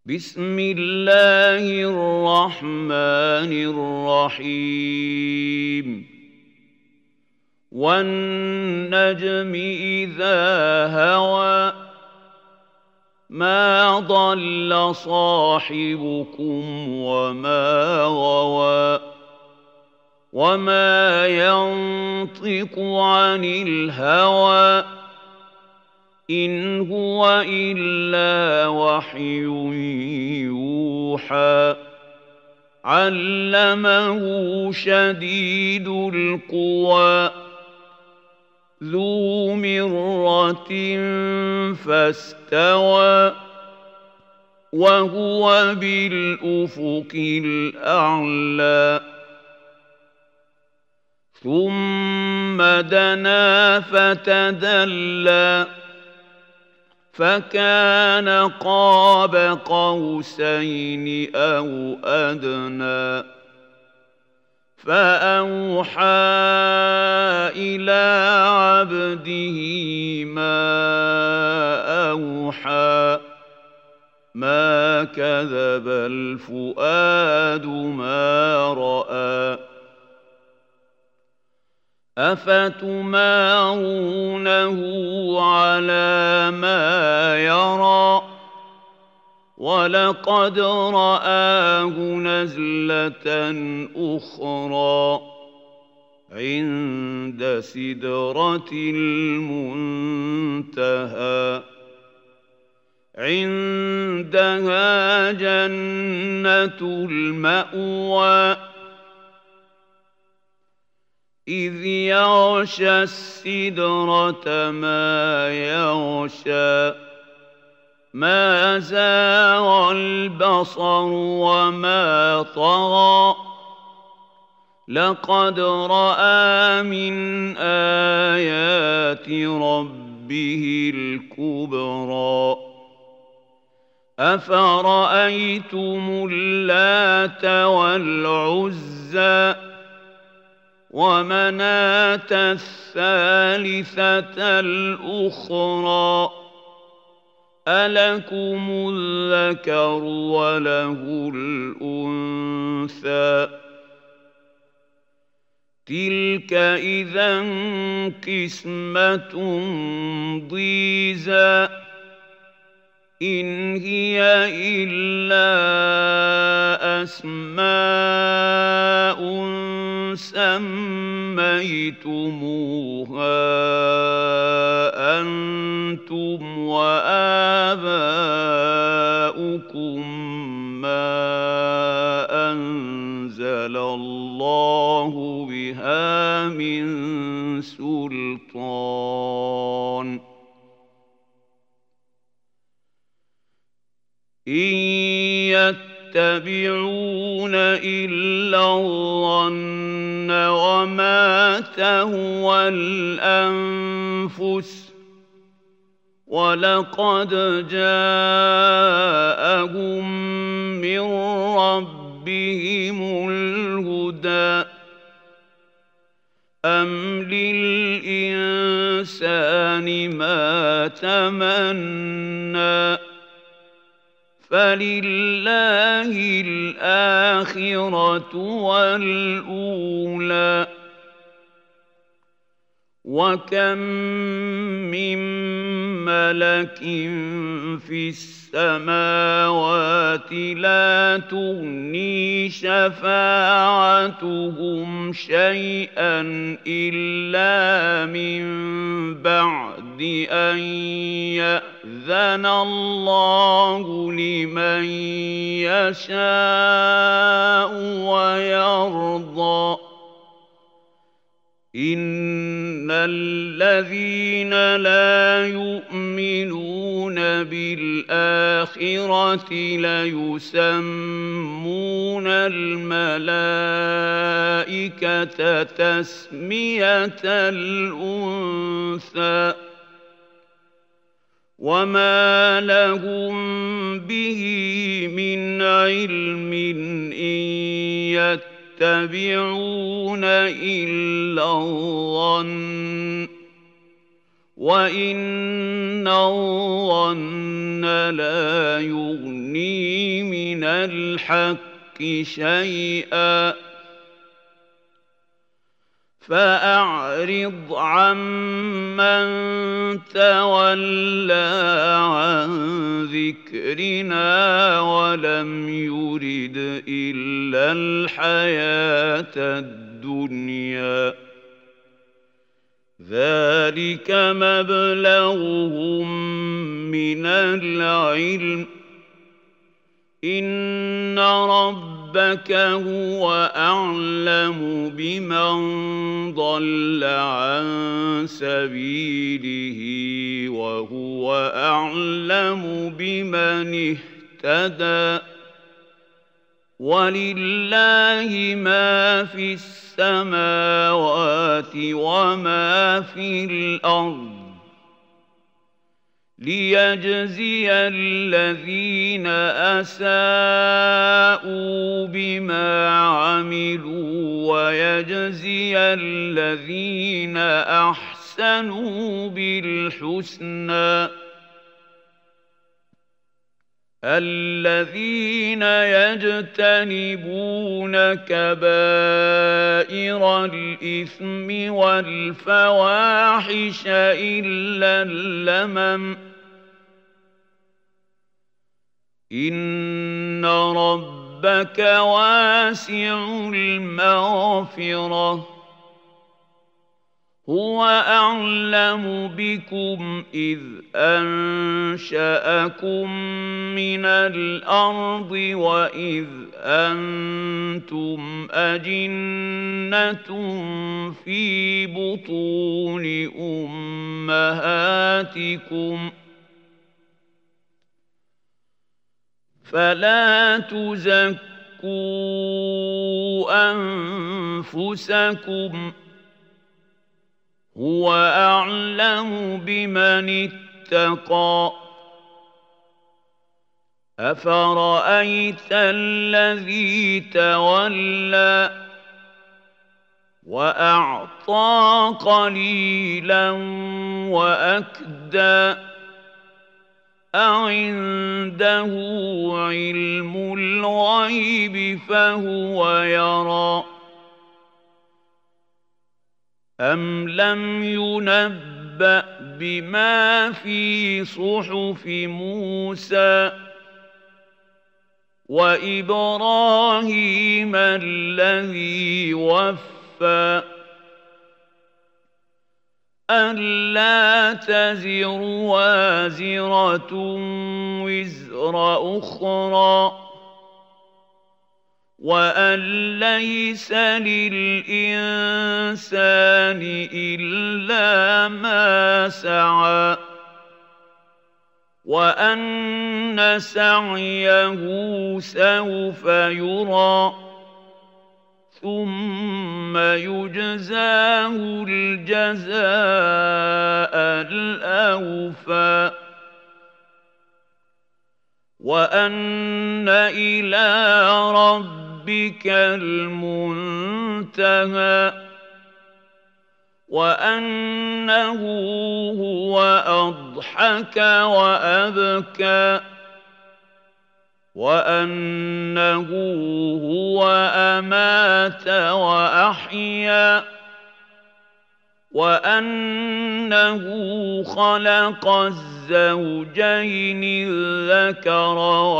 بسم الله الرحمن الرحيم والنجم إذا هوى ما ضل صاحبكم وما غوى وما ينطق عن الهوى إن هو إلا وحي يوحى علمه شديد القوى ذو مرة فاستوى وهو بالأفق الأعلى ثم دنا فتدلى فكان قاب قوسين أو أدنى فأوحى إلى عبده ما أوحى ما كذب الفؤاد ما رأى أفتمارونه على ما يرى ولقد رآه نزلة أخرى عند سدرة المنتهى عندها جنة المأوى إذ يغشى السدرة ما يغشى ما زاغ البصر وما طغى لقد رأى من آيات ربه الكبرى أفرأيتم اللات والعزى ومناة الثالثة الأخرى ألكم الذكر وله الأنثى تلك إذا قسمة ضيزى إن هي إلا أسماء سميتموها أنتم وآباؤكم ما أنزل الله بها من سلطان إن يتبعون إلا الظن وما تهوى الأنفس ولقد جاءهم من ربهم الهدى أم للإنسان ما تمنى فلله الآخرة والأولى وكم من ملك في السماوات لا تغني شفاعتهم شيئا إلا من بعد أن يأذن الله لمن يشاء ويرضى إن الذين لا يؤمنون بالآخرة ليسمون الملائكة تسمية الأنثى وما لهم به من علم إن يتبعون إلا الظن وإن الظن لا يغني من الحق شيئا فأعرض عمن تولى عن ذكرنا ولم يرد إلا الحياة الدنيا ذلك مبلغهم من العلم إن ربك هو أعلم بمن ضل عن سبيله وهو أعلم بمن اهتدى ولله ما في السماوات وما في الأرض ليجزي الذين أساءوا بما عملوا ويجزي الذين أحسنوا بالحسنى الذين يجتنبون كبائر الإثم والفواحش إلا اللمم إن ربك واسع المغفرة هو أعلم بكم إذ أنشأكم من الأرض وإذ أنتم أجنة في بطون أمهاتكم فلا تزكوا أنفسكم هو أعلم بمن اتقى أفرأيت الذي تولى وأعطى قليلا وأكدى أعنده علم الغيب فهو يرى أم لم ينبأ بما في صحف موسى وإبراهيم الذي وفى ألا تزر وازرة وزر أخرى وأن ليس للإنسان إلا ما سعى وأن سعيه سوف يرى ثم يجزاه الجزاء الأوفى وأن إلى ربك المنتهى وأنه هو أضحك وأبكى وأنه هو أمات وأحيا وأنه خلق الزوجين الذكر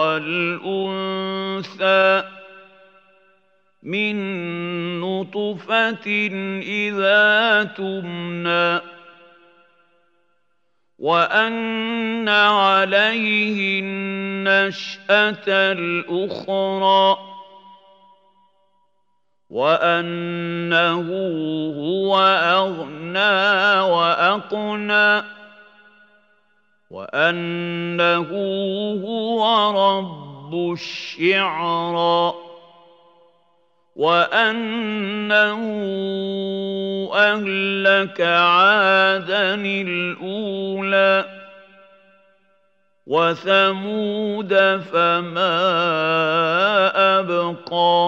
والأنثى من نطفة إذا تمنى وأن عليه النشأة الأخرى وأنه هو أغنى وأقنى وأنه هو رب الشعرى وأنه أهلك عادا الأولى وثمود فما أبقى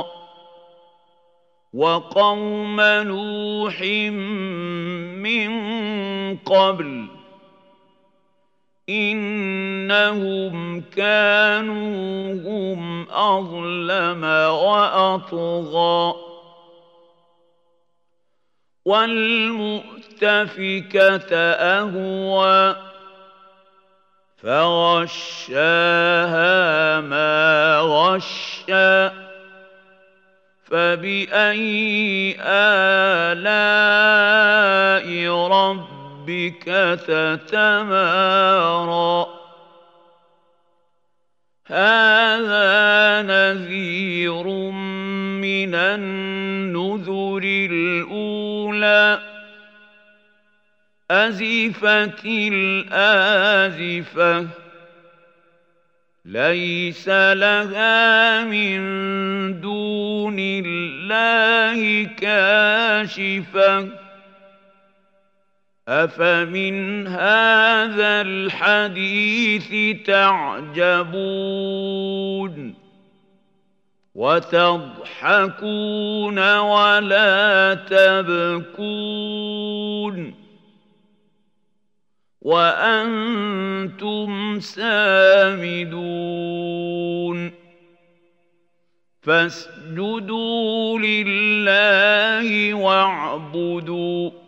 وقوم نوح من قبل إنهم كانوا هم أظلم وأطغى والمؤتفكة أهوى فغشاها ما غشى فبأي آلاء ربك تتمارى هذا نذير من النذر الأولى أزفت الآزفة ليس لها من دون الله كاشفة أفمن هذا الحديث تعجبون وتضحكون ولا تبكون وأنتم سامدون فاسجدوا لله واعبدوا